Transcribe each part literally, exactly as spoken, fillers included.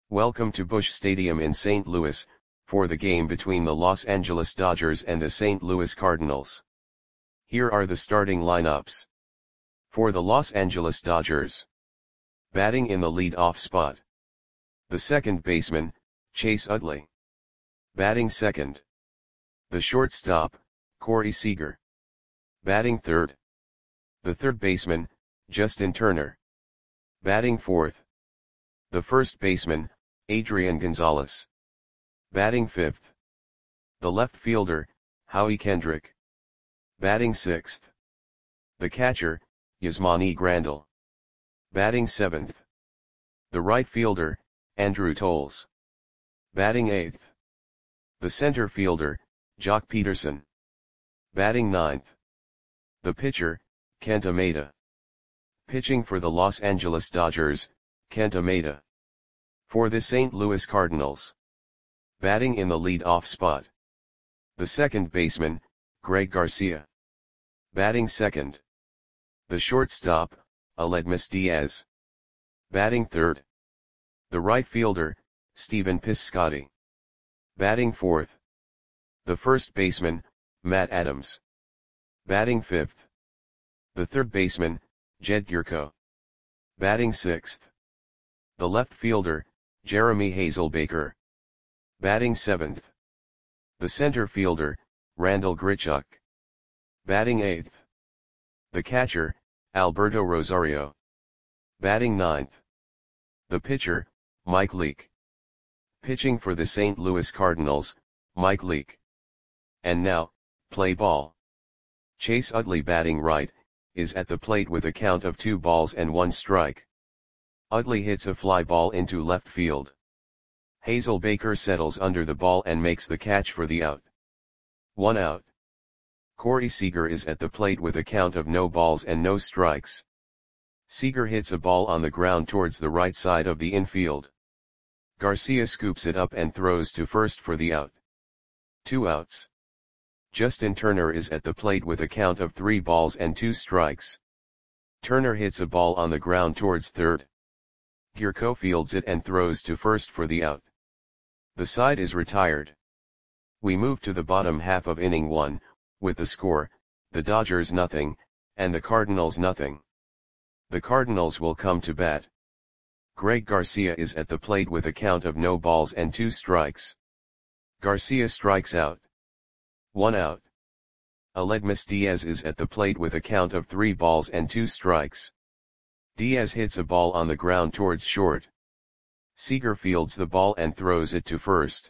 Welcome to Busch Stadium in Saint Louis, for the game between the Los Angeles Dodgers and the Saint Louis Cardinals. Here are the starting lineups. For the Los Angeles Dodgers. Batting in the lead-off spot. The second baseman, Chase Utley. Batting second. The shortstop, Corey Seager. Batting third. The third baseman, Justin Turner. Batting fourth. The first baseman, Adrian Gonzalez. Batting fifth. The left fielder, Howie Kendrick. Batting sixth. The catcher, Yasmani Grandal. Batting seventh. The right fielder, Andrew Toles. Batting eighth. The center fielder, Jock Peterson. Batting ninth. The pitcher, Kenta Maeda. Pitching for the Los Angeles Dodgers, Kenta Maeda. For the Saint Louis Cardinals. Batting in the lead-off spot. The second baseman, Greg Garcia. Batting second. The shortstop, Aledmys Diaz. Batting third. The right fielder, Stephen Piscotty. Batting fourth. The first baseman, Matt Adams. Batting fifth. The third baseman, Jed Gyorko. Batting sixth. The left fielder, Jeremy Hazelbaker. Batting seventh. The center fielder, Randal Grichuk. Batting eighth. The catcher, Alberto Rosario. Batting ninth. The pitcher, Mike Leake. Pitching for the Saint Louis Cardinals, Mike Leake. And now, play ball. Chase Utley batting right, is at the plate with a count of two balls and one strike. Utley hits a fly ball into left field. Hazelbaker settles under the ball and makes the catch for the out. One out. Corey Seager is at the plate with a count of no balls and no strikes. Seager hits a ball on the ground towards the right side of the infield. Garcia scoops it up and throws to first for the out. Two outs. Justin Turner is at the plate with a count of three balls and two strikes. Turner hits a ball on the ground towards third. Gyorko fields it and throws to first for the out. The side is retired. We move to the bottom half of inning one, with the score, the Dodgers nothing, and the Cardinals nothing. The Cardinals will come to bat. Greg Garcia is at the plate with a count of no balls and two strikes. Garcia strikes out. One out. Aledmys Diaz is at the plate with a count of three balls and two strikes. Diaz hits a ball on the ground towards short. Seager fields the ball and throws it to first.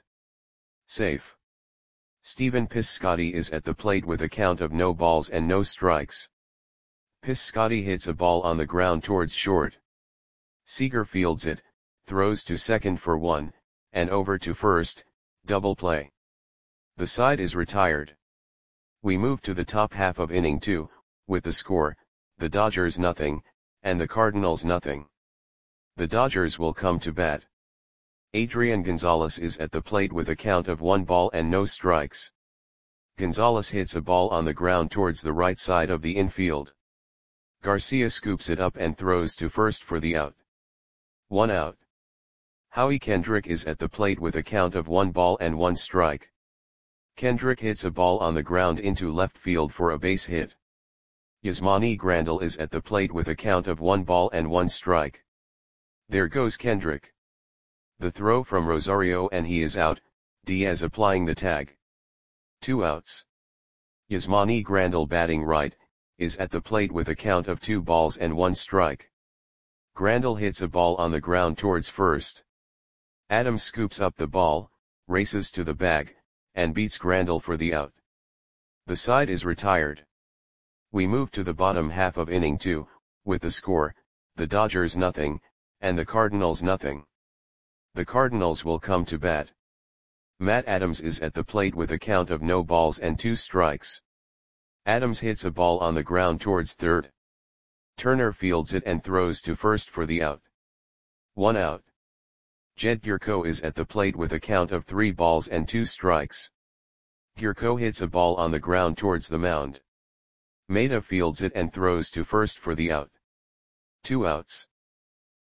Safe. Stephen Piscotty is at the plate with a count of no balls and no strikes. Piscotty hits a ball on the ground towards short. Seager fields it, throws to second for one, and over to first, double play. The side is retired. We move to the top half of inning two, with the score, the Dodgers nothing, and the Cardinals nothing. The Dodgers will come to bat. Adrian Gonzalez is at the plate with a count of one ball and no strikes. Gonzalez hits a ball on the ground towards the right side of the infield. Garcia scoops it up and throws to first for the out. One out. Howie Kendrick is at the plate with a count of one ball and one strike. Kendrick hits a ball on the ground into left field for a base hit. Yasmani Grandal is at the plate with a count of one ball and one strike. There goes Kendrick. The throw from Rosario and he is out, Diaz applying the tag. Two outs. Yasmani Grandal batting right, is at the plate with a count of two balls and one strike. Grandal hits a ball on the ground towards first. Adams scoops up the ball, races to the bag, and beats Grandal for the out. The side is retired. We move to the bottom half of inning two, with the score, the Dodgers nothing, and the Cardinals nothing. The Cardinals will come to bat. Matt Adams is at the plate with a count of no balls and two strikes. Adams hits a ball on the ground towards third. Turner fields it and throws to first for the out. One out. Jed Gyorko is at the plate with a count of three balls and two strikes. Gyorko hits a ball on the ground towards the mound. Maeda fields it and throws to first for the out. Two outs.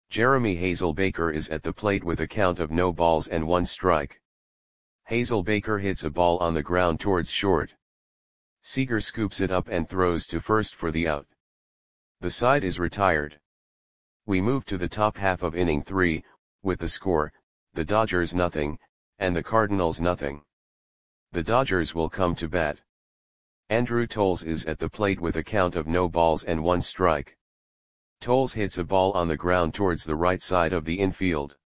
Jeremy Hazelbaker is at the plate with a count of no balls and one strike. Hazelbaker hits a ball on the ground towards short. Seager scoops it up and throws to first for the out. The side is retired. We move to the top half of inning three, with the score, the Dodgers nothing, and the Cardinals nothing. The Dodgers will come to bat. Andrew Toles is at the plate with a count of no balls and one strike. Toles hits a ball on the ground towards the right side of the infield.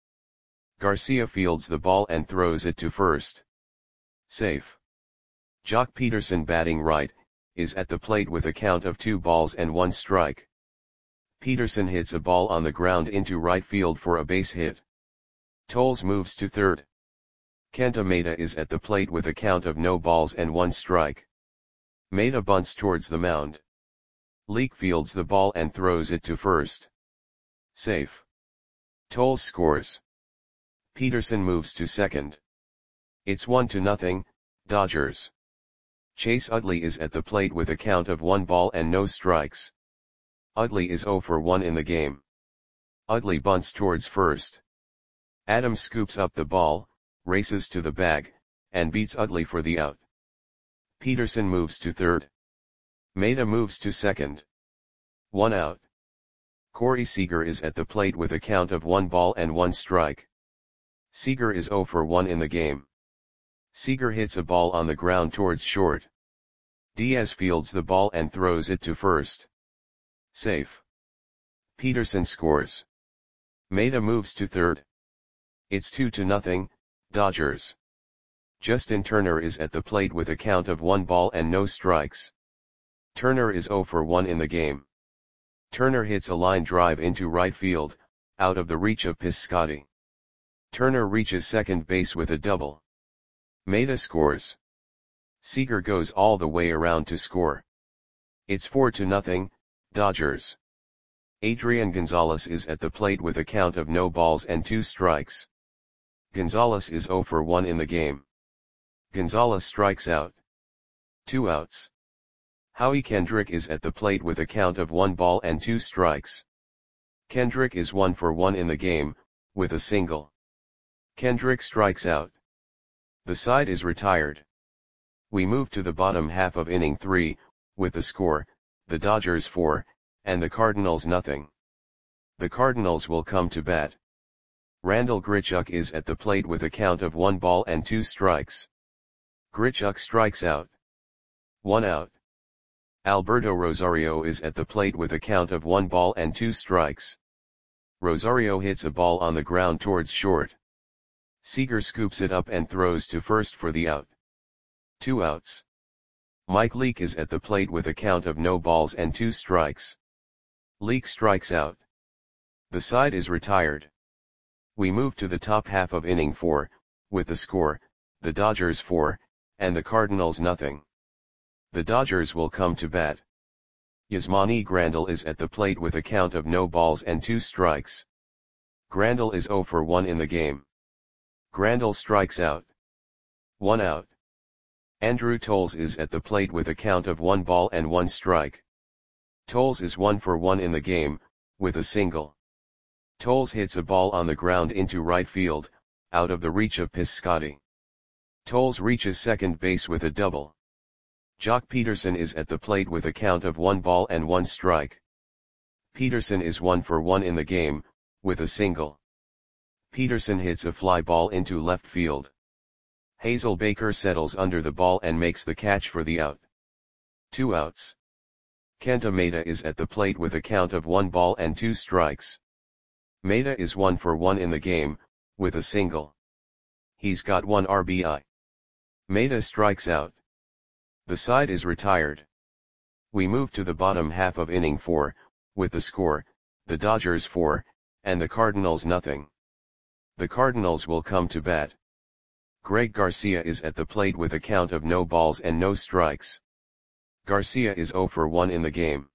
Garcia fields the ball and throws it to first. Safe. Jock Peterson, batting right, is at the plate with a count of two balls and one strike. Peterson hits a ball on the ground into right field for a base hit. Toles moves to third. Kenta Maeda is at the plate with a count of no balls and one strike. Maeda bunts towards the mound. Leake fields the ball and throws it to first. Safe. Toles scores. Peterson moves to second. It's one to nothing, Dodgers. Chase Utley is at the plate with a count of one ball and no strikes. Utley is zero for one in the game. Utley bunts towards first. Adams scoops up the ball, races to the bag, and beats Utley for the out. Peterson moves to third. Maeda moves to second. One out. Corey Seager is at the plate with a count of one ball and one strike. Seager is zero for one in the game. Seager hits a ball on the ground towards short. Diaz fields the ball and throws it to first. Safe. Peterson scores. Maeda moves to third. It's two to nothing, Dodgers. Justin Turner is at the plate with a count of one ball and no strikes. Turner is zero for one in the game. Turner hits a line drive into right field, out of the reach of Piscotty. Turner reaches second base with a double. Maeda scores. Seager goes all the way around to score. It's four to nothing, Dodgers. Adrian Gonzalez is at the plate with a count of no balls and two strikes. Gonzalez is zero for one in the game. Gonzalez strikes out. Two outs. Howie Kendrick is at the plate with a count of one ball and two strikes. Kendrick is one for one in the game, with a single. Kendrick strikes out. The side is retired. We move to the bottom half of inning three, with the score, the Dodgers four, and the Cardinals nothing. The Cardinals will come to bat. Randall Grichuk is at the plate with a count of one ball and two strikes. Grichuk strikes out. One out. Alberto Rosario is at the plate with a count of one ball and two strikes. Rosario hits a ball on the ground towards short. Seager scoops it up and throws to first for the out. Two outs. Mike Leake is at the plate with a count of no balls and two strikes. Leake strikes out. The side is retired. We move to the top half of inning four, with the score, the Dodgers four, and the Cardinals nothing. The Dodgers will come to bat. Yasmani Grandal is at the plate with a count of no balls and two strikes. Grandal is zero for one in the game. Grandal strikes out. One out. Andrew Toles is at the plate with a count of one ball and one strike. Toles is one for one in the game, with a single. Toles hits a ball on the ground into right field, out of the reach of Piscotty. Toles reaches second base with a double. Jock Peterson is at the plate with a count of one ball and one strike. Peterson is one for one in the game, with a single. Peterson hits a fly ball into left field. Hazelbaker settles under the ball and makes the catch for the out. Two outs. Kenta Maeda is at the plate with a count of one ball and two strikes. Maeda is one for one in the game, with a single. He's got one R B I. Maeda strikes out. The side is retired. We move to the bottom half of inning four, with the score, the Dodgers four, and the Cardinals nothing. The Cardinals will come to bat. Greg Garcia is at the plate with a count of no balls and no strikes. Garcia is zero for one in the game.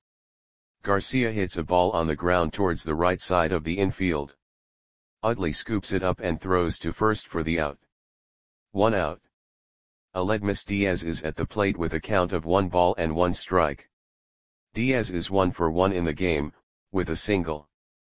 Garcia hits a ball on the ground towards the right side of the infield. Utley scoops it up and throws to first for the out. One out. Aledmus Diaz is at the plate with a count of one ball and one strike. Diaz is one for one in the game, with a single.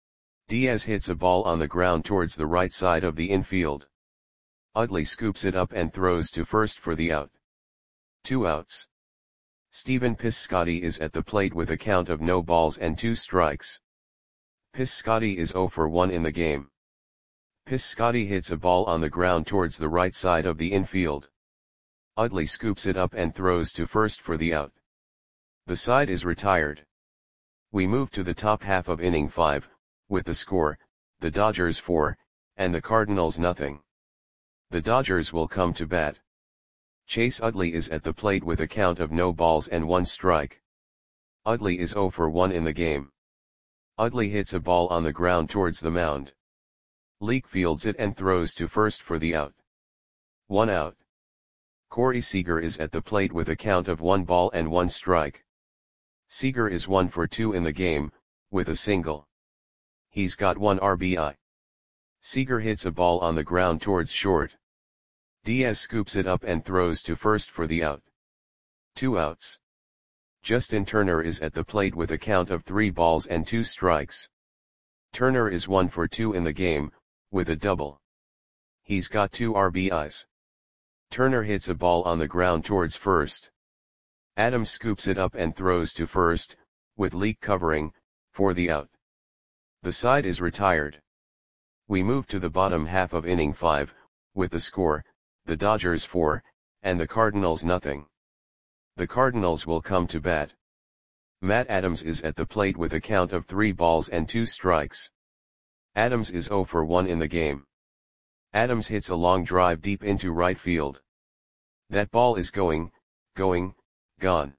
Diaz hits a ball on the ground towards the right side of the infield. Utley scoops it up and throws to first for the out. Two outs. Stephen Piscotty is at the plate with a count of no balls and two strikes. Piscotty is oh for one in the game. Piscotty hits a ball on the ground towards the right side of the infield. Utley scoops it up and throws to first for the out. The side is retired. We move to the top half of inning five, with the score, the Dodgers four, and the Cardinals nothing. The Dodgers will come to bat. Chase Utley is at the plate with a count of no balls and one strike. Utley is oh for one in the game. Utley hits a ball on the ground towards the mound. Leake fields it and throws to first for the out. One out. Corey Seager is at the plate with a count of one ball and one strike. Seager is one for two in the game, with a single. He's got one R B I. Seager hits a ball on the ground towards short. Diaz scoops it up and throws to first for the out. Two outs. Justin Turner is at the plate with a count of three balls and two strikes. Turner is one for two in the game, with a double. He's got two R B Is. Turner hits a ball on the ground towards first. Adams scoops it up and throws to first, with Leake covering, for the out. The side is retired. We move to the bottom half of inning five, with the score, the Dodgers four, and the Cardinals nothing. The Cardinals will come to bat. Matt Adams is at the plate with a count of three balls and two strikes. Adams is oh for one in the game. Adams hits a long drive deep into right field. That ball is going, going, gone.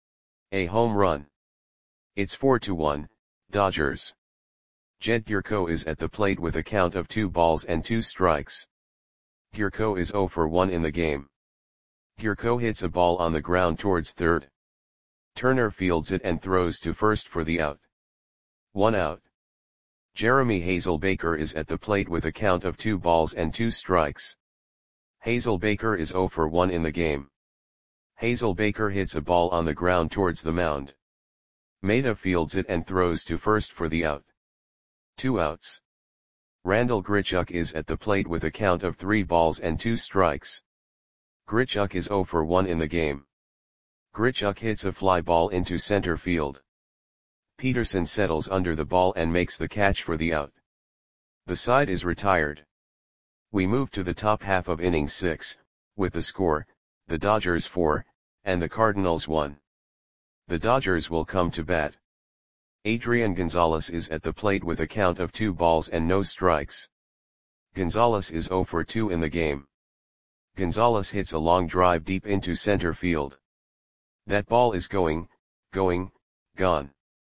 A home run. It's four to one, Dodgers. Jed Gyorko is at the plate with a count of two balls and two strikes. Gyorko is oh for one in the game. Gyorko hits a ball on the ground towards third. Turner fields it and throws to first for the out. One out. Jeremy Hazelbaker is at the plate with a count of two balls and two strikes. Hazelbaker is oh for one in the game. Hazelbaker hits a ball on the ground towards the mound. Maeda fields it and throws to first for the out. Two outs. Randal Grichuk is at the plate with a count of three balls and two strikes. Grichuk is oh for one in the game. Grichuk hits a fly ball into center field. Peterson settles under the ball and makes the catch for the out. The side is retired. We move to the top half of inning six, with the score, the Dodgers four, and the Cardinals one. The Dodgers will come to bat. Adrian Gonzalez is at the plate with a count of two balls and no strikes. Gonzalez is oh for two in the game. Gonzalez hits a long drive deep into center field. That ball is going, going, gone.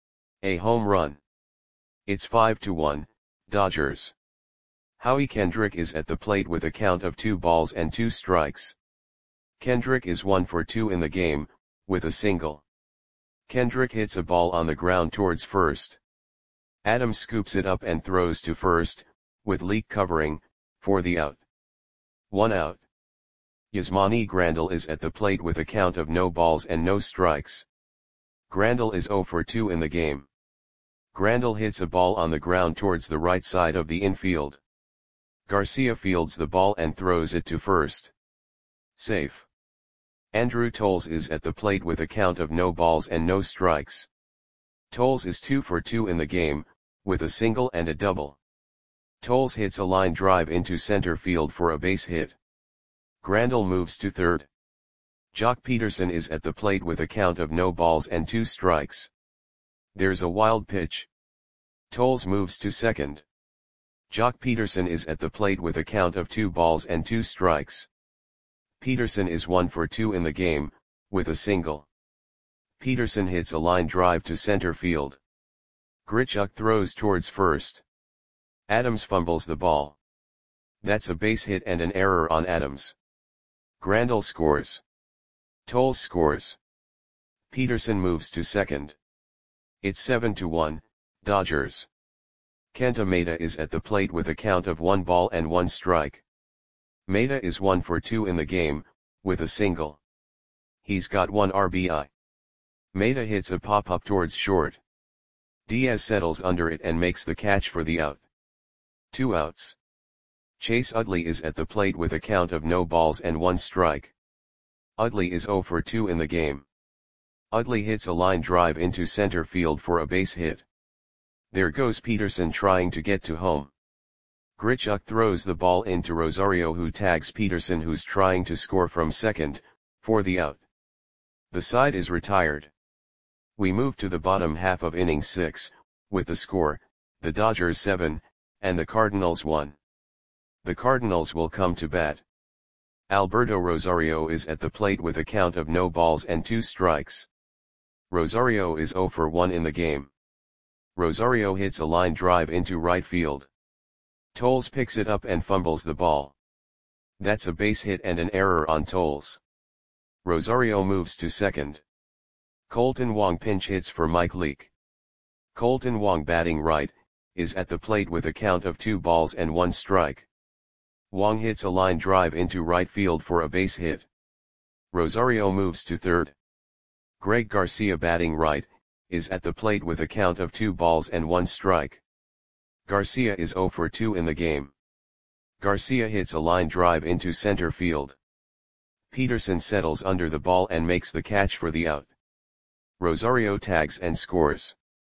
A home run. It's five to one, Dodgers. Howie Kendrick is at the plate with a count of two balls and two strikes. Kendrick is one for two in the game, with a single. Kendrick hits a ball on the ground towards first. Adams scoops it up and throws to first, with Leake covering, for the out. One out. Yasmani Grandal is at the plate with a count of no balls and no strikes. Grandal is oh for two in the game. Grandal hits a ball on the ground towards the right side of the infield. Garcia fields the ball and throws it to first. Safe. Andrew Toles is at the plate with a count of no balls and no strikes. Toles is two for two in the game, with a single and a double. Toles hits a line drive into center field for a base hit. Grandal moves to third. Jock Peterson is at the plate with a count of no balls and two strikes. There's a wild pitch. Toles moves to second. Jock Peterson is at the plate with a count of two balls and two strikes. Peterson is one for two in the game, with a single. Peterson hits a line drive to center field. Grichuk throws towards first. Adams fumbles the ball. That's a base hit and an error on Adams. Grandal scores. Toles scores. Peterson moves to second. It's seven to one, Dodgers. Kenta Maeda is at the plate with a count of one ball and one strike. Maeda is one for two in the game, with a single. He's got one R B I. Maeda hits a pop-up towards short. Diaz settles under it and makes the catch for the out. Two outs. Chase Utley is at the plate with a count of no balls and one strike. Utley is oh for two in the game. Utley hits a line drive into center field for a base hit. There goes Peterson trying to get to home. Grichuk throws the ball into Rosario, who tags Peterson, who's trying to score from second, for the out. The side is retired. We move to the bottom half of inning six, with the score, the Dodgers seven, and the Cardinals one. The Cardinals will come to bat. Alberto Rosario is at the plate with a count of no balls and two strikes. Rosario is oh for one in the game. Rosario hits a line drive into right field. Toles picks it up and fumbles the ball. That's a base hit and an error on Toles. Rosario moves to second. Colton Wong pinch hits for Mike Leake. Colton Wong, batting right, is at the plate with a count of two balls and one strike. Wong hits a line drive into right field for a base hit. Rosario moves to third. Greg Garcia, batting right, is at the plate with a count of two balls and one strike. Garcia is oh for two in the game. Garcia hits a line drive into center field. Peterson settles under the ball and makes the catch for the out. Rosario tags and scores.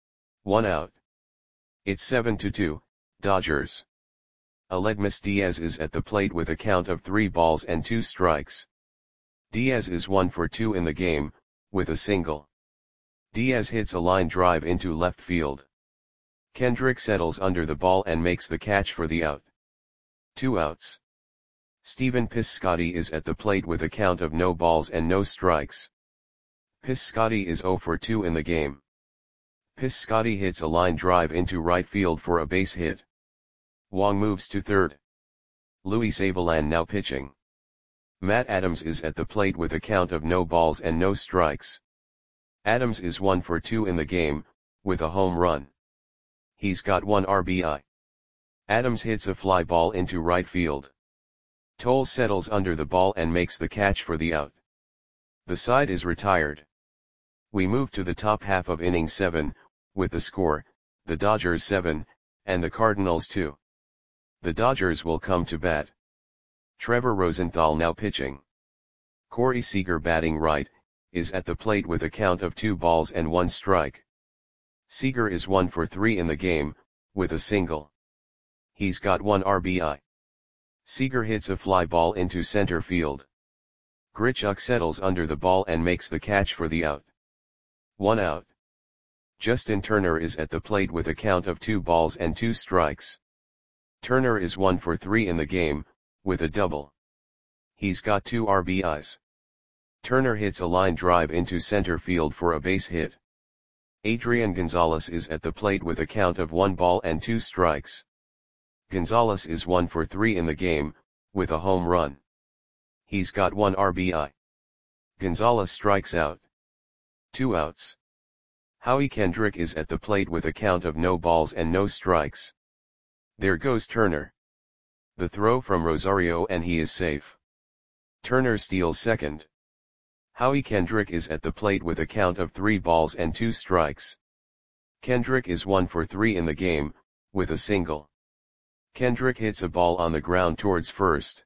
One out. It's seven to two, Dodgers. Aledmus Diaz is at the plate with a count of three balls and two strikes. Diaz is one for two in the game, with a single. Diaz hits a line drive into left field. Kendrick settles under the ball and makes the catch for the out. Two outs. Stephen Piscotty is at the plate with a count of no balls and no strikes. Piscotty is oh for two in the game. Piscotty hits a line drive into right field for a base hit. Wong moves to third. Luis Avilan now pitching. Matt Adams is at the plate with a count of no balls and no strikes. Adams is one for two in the game, with a home run. He's got one R B I. Adams hits a fly ball into right field. Toles settles under the ball and makes the catch for the out. The side is retired. We move to the top half of inning seven, with the score, the Dodgers seven, and the Cardinals two. The Dodgers will come to bat. Trevor Rosenthal now pitching. Corey Seager, batting right, is at the plate with a count of two balls and one strike. Seager is one for three in the game, with a single. He's got one R B I. Seager hits a fly ball into center field. Grichuk settles under the ball and makes the catch for the out. One out. Justin Turner is at the plate with a count of two balls and two strikes. Turner is one for three in the game, with a double. He's got two R B Is. Turner hits a line drive into center field for a base hit. Adrian Gonzalez is at the plate with a count of one ball and two strikes. Gonzalez is one for three in the game, with a home run. He's got one R B I. Gonzalez strikes out. Two outs. Howie Kendrick is at the plate with a count of no balls and no strikes. There goes Turner. The throw from Rosario and he is safe. Turner steals second. Howie Kendrick is at the plate with a count of three balls and two strikes. Kendrick is one for three in the game, with a single. Kendrick hits a ball on the ground towards first.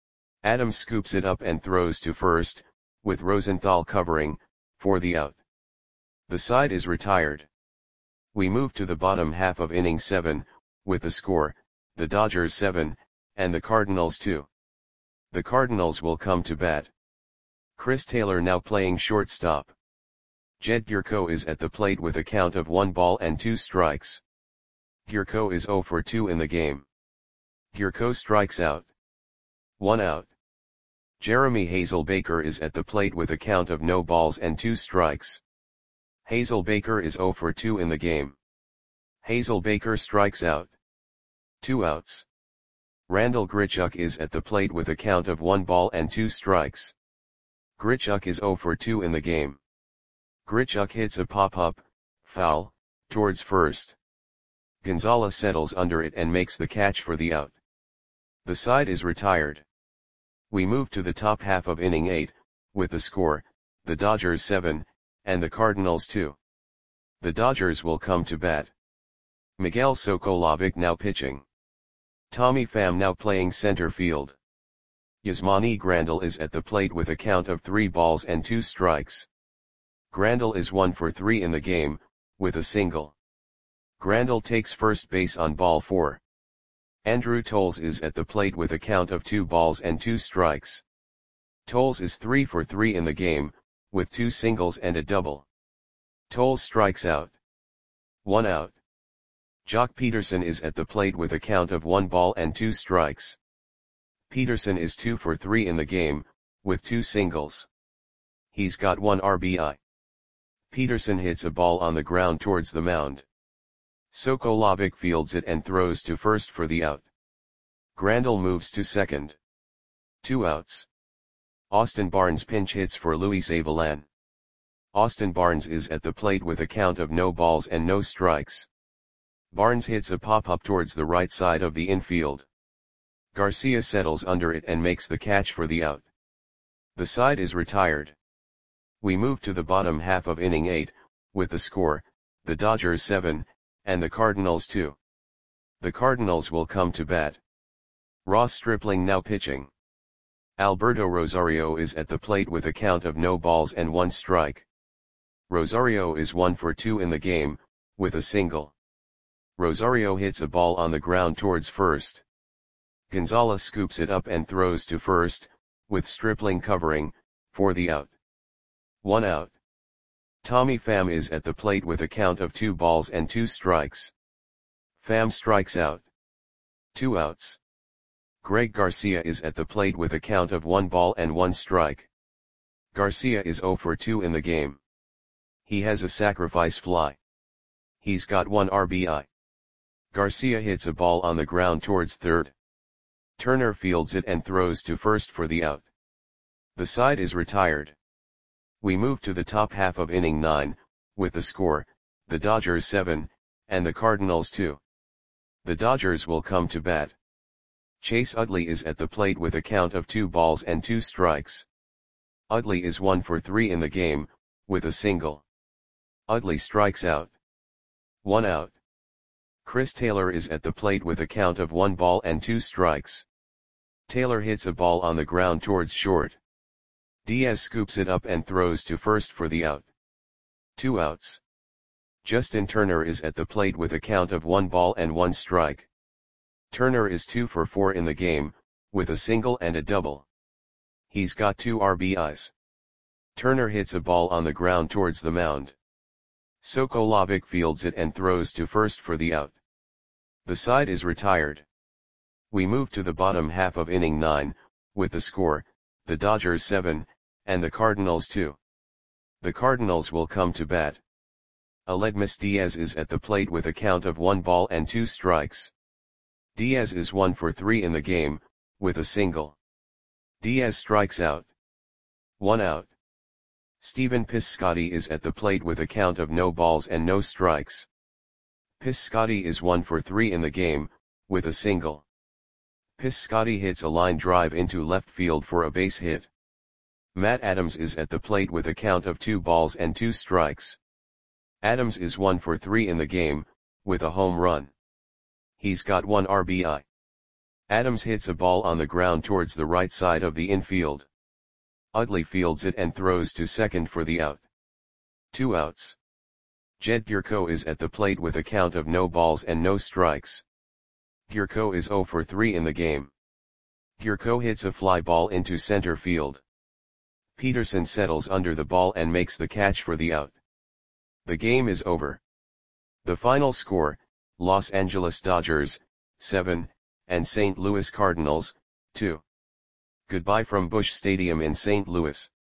Adams scoops it up and throws to first, with Rosenthal covering, for the out. The side is retired. We move to the bottom half of inning seven, with the score, the Dodgers seven, and the Cardinals two. The Cardinals will come to bat. Chris Taylor now playing shortstop. Jed Gyorko is at the plate with a count of one ball and two strikes. Gyorko is oh for two in the game. Gyorko strikes out. One out. Jeremy Hazelbaker is at the plate with a count of no balls and two strikes. Hazelbaker is oh for two in the game. Hazelbaker strikes out. Two outs. Randall Grichuk is at the plate with a count of one ball and two strikes. Grichuk is oh for two in the game. Grichuk hits a pop-up, foul, towards first. Gonzalez settles under it and makes the catch for the out. The side is retired. We move to the top half of inning eight, with the score, the Dodgers seven, and the Cardinals two. The Dodgers will come to bat. Miguel Sokolovic now pitching. Tommy Pham now playing center field. Yasmani Grandal is at the plate with a count of three balls and two strikes. Grandal is one for three in the game, with a single. Grandal takes first base on ball four. Andrew Toles is at the plate with a count of two balls and two strikes. Toles is three for three in the game, with two singles and a double. Toles strikes out. One out. Jock Peterson is at the plate with a count of one ball and two strikes. Peterson is two for three in the game, with two singles. He's got one R B I. Peterson hits a ball on the ground towards the mound. Sokolovic fields it and throws to first for the out. Grandal moves to second. Two outs. Austin Barnes pinch hits for Luis Avilan. Austin Barnes is at the plate with a count of no balls and no strikes. Barnes hits a pop-up towards the right side of the infield. Garcia settles under it and makes the catch for the out. The side is retired. We move to the bottom half of inning eight, with the score, the Dodgers seven, and the Cardinals two. The Cardinals will come to bat. Ross Stripling now pitching. Alberto Rosario is at the plate with a count of no balls and one strike. Rosario is one for two in the game, with a single. Rosario hits a ball on the ground towards first. Gonzalez scoops it up and throws to first, with Stripling covering, for the out. One out. Tommy Pham is at the plate with a count of two balls and two strikes. Pham strikes out. Two outs. Greg Garcia is at the plate with a count of one ball and one strike. Garcia is zero for two in the game. He has a sacrifice fly. He's got one R B I. Garcia hits a ball on the ground towards third. Turner fields it and throws to first for the out. The side is retired. We move to the top half of inning nine, with the score, the Dodgers seven, and the Cardinals two. The Dodgers will come to bat. Chase Utley is at the plate with a count of two balls and two strikes. Utley is one for three in the game, with a single. Utley strikes out. One out. Chris Taylor is at the plate with a count of one ball and two strikes. Taylor hits a ball on the ground towards short. Diaz scoops it up and throws to first for the out. Two outs. Justin Turner is at the plate with a count of one ball and one strike. Turner is two for four in the game, with a single and a double. He's got two R B Is. Turner hits a ball on the ground towards the mound. Sokolovic fields it and throws to first for the out. The side is retired. We move to the bottom half of inning nine, with the score, the Dodgers seven, and the Cardinals two. The Cardinals will come to bat. Aledmys Diaz is at the plate with a count of one ball and two strikes. Diaz is one for three in the game, with a single. Diaz strikes out. One out. Stephen Piscotty is at the plate with a count of no balls and no strikes. Piscotty is one for three in the game, with a single. Piscotty hits a line drive into left field for a base hit. Matt Adams is at the plate with a count of two balls and two strikes. Adams is one for three in the game, with a home run. He's got one R B I. Adams hits a ball on the ground towards the right side of the infield. Utley fields it and throws to second for the out. Two outs. Jed Gurko is at the plate with a count of no balls and no strikes. Gurko is zero for three in the game. Gurko hits a fly ball into center field. Peterson settles under the ball and makes the catch for the out. The game is over. The final score, Los Angeles Dodgers, seven, and Saint Louis Cardinals, two. Goodbye from Busch Stadium in Saint Louis.